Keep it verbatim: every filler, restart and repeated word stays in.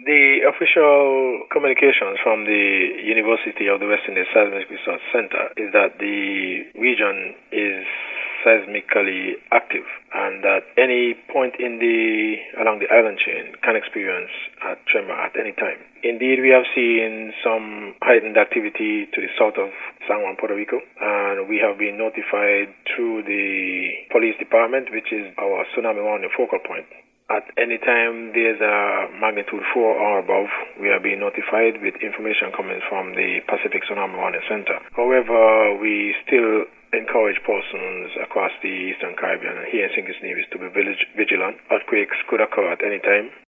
The official communications from the University of the West Indies Seismic Research Center is that the region is seismically active and that any point in the along the island chain can experience a tremor at any time. Indeed, we have seen some heightened activity to the south of San Juan, Puerto Rico, and we have been notified through the police department, which is our tsunami warning focal point. At any time there's a magnitude four or above, we are being notified with information coming from the Pacific Tsunami Warning Center. However, we still encourage persons across the Eastern Caribbean and here in Saint Kitts Nevis to be vigilant. Earthquakes could occur at any time.